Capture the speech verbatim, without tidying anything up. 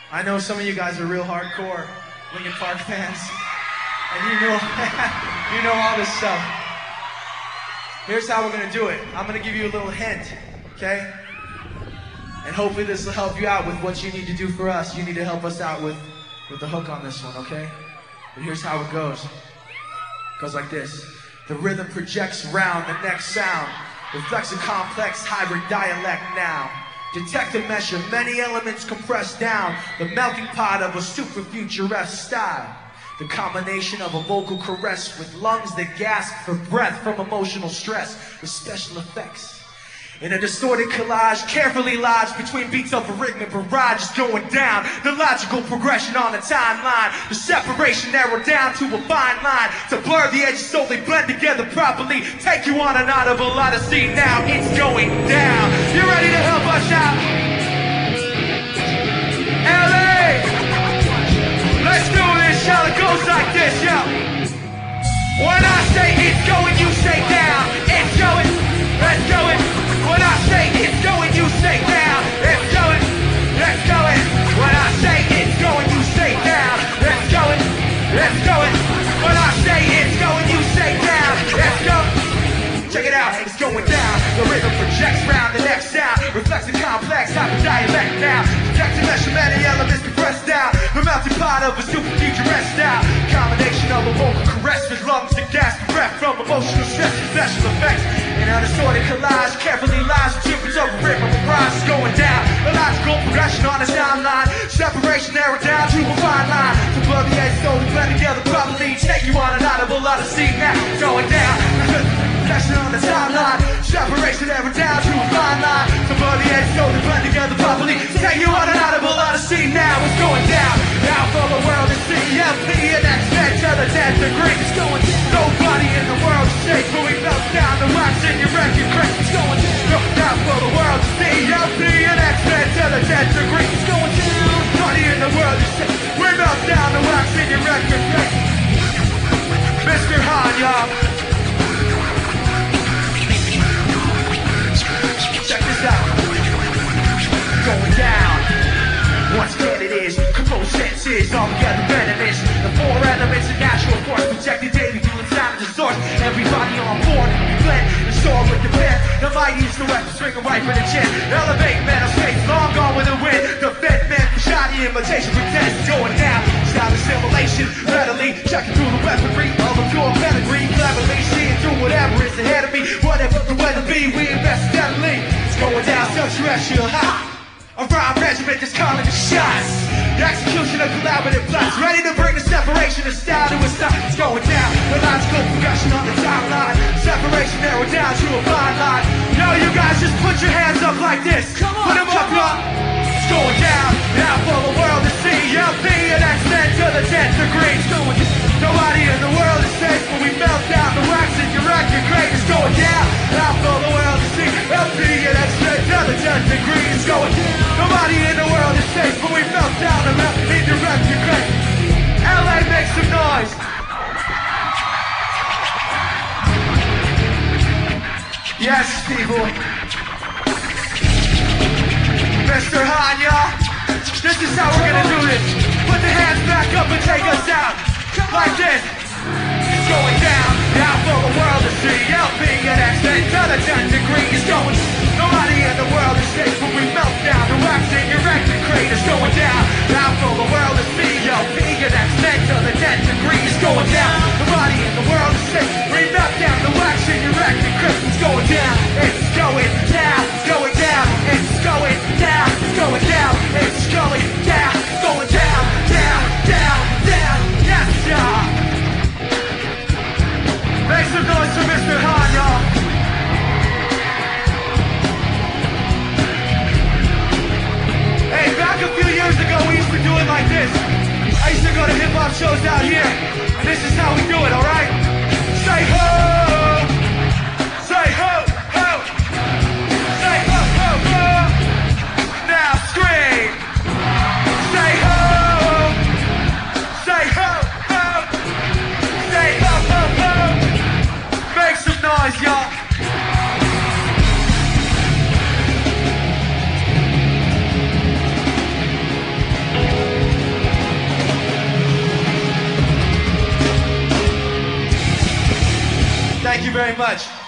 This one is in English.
I know some of you guys are real hardcore Linkin Park fans, and you know, you know all this stuff. Here's how we're gonna do it. I'm gonna give you a little hint, okay? And hopefully this will help you out with what you need to do for us. You need to help us out with, with the hook on this one, okay? But here's how it goes. It goes like this. The rhythm projects round the next sound, reflects a complex hybrid dialect now. Detect and measure many elements compressed down, the melting pot of a super futuresque style. The combination of a vocal caress with lungs that gasp for breath from emotional stress, with special effects. In a distorted collage, carefully lodged between beats of a rhythmic barrage is going down. The logical progression on the timeline, the separation narrowed down to a fine line. To blur the edges so they blend together properly. Take you on an audible odyssey. Now it's going down. You ready to help us out? L A! Let's do this, y'all. It goes like this, yo. When I say it's going, you say down. It's going, let's go it. When I say it's going, you say down. It's going, let's go it. When I say it's going, you say down. Let's go it, let's go it. When I say it's going, you say down. Let's go. Check it out, it's going down. The rhythm projects round the next sound, reflects a complex type of dialect now. Detect and measure many elements compressed down, the melting pot of a super futuresque style. Combination of a vocal caress with lungs that gasp breath from emotional stress and special effects. In a distorted collage, carefully lodged tunes of a rhythm of a rise is going down. A logical progression on a timeline, separation narrowed down to a fine line. To blur the edge so we blend together properly. Take you on an audible odyssey now. It's going down. Progression on the timeline, separation narrowed down to a fine line. To blur the edge so we blend together properly. Take you on an audible odyssey now. It's going down. Now for the world to see. M P and X-Men to the tenth degree. It's going down. Nobody in the world is safe when we melt down the rocks in your record crate. It's going down. Now for the world to see. M P and X-Men to the tenth degree. It's going down. Nobody in the world is safe. We melt down the rocks in your record crate. Mister Han, y'all. Check this out. Going down. Once again it is, composed senses, all together venomous. The four elements of natural force projected daily through the time of the source. Everybody on board, we blend the sword with the pen. The mighty is the weapon, swinging right for the chin. Elevate mental states, long gone with the wind. The fed men, shoddy imitation, pretend it's going down. Style assimilation, readily checking through the weaponry of a pure pedigree. Cleverly seeing through whatever is ahead of me. Whatever the weather be, we invest steadily. It's going down, subterrestrial high. A rhyme regiment is calling the shots. The execution of collaborative plots, ready to bring the separation of style to a stop. It's going down, the logical progression on the timeline. Separation narrowed down to a fine line. Yo, you guys just put your hands up like this. Come on, put them up, y'all. It's going down, now for the world to see. M P and X-Men to the tenth degree. It's going down. Nobody in the world is safe when we melt down the wax in your record crate. It's going down, now for the world to see. M P and X-Men to the tenth degree. It's going down. Nobody in the world is safe when we melt down the melt in your record crate. L A, make some noise. Yes, people. Mister Han, y'all. This is how we're gonna do this. Put the hands back up and take us out. Like this. It's going down, now for the world to see. L P and X-Men to the tenth degree. It's going. Nobody in the world is safe when we melt down the wax in your record crate. It's going down, now for the world to see. L P and X-Men to the tenth degree. It's going down. Nobody in the world is safe. We melt down the wax in your record crate. It's going down. It's going down. It's going down. It's going down. It's going down. It's going down. It's going down. Down. Down. Down. Yes, y'all. Make some noise for Mister Han, y'all. Hey, back a few years ago, we used to do it like this. I used to go to hip-hop shows out here, and this is how we do it, alright? Say ho! Say ho, ho! Say ho, ho, ho! Now scream! Say ho! Say ho, ho! Say ho, ho, ho! Make some noise, y'all! Thank you. Thank you very much.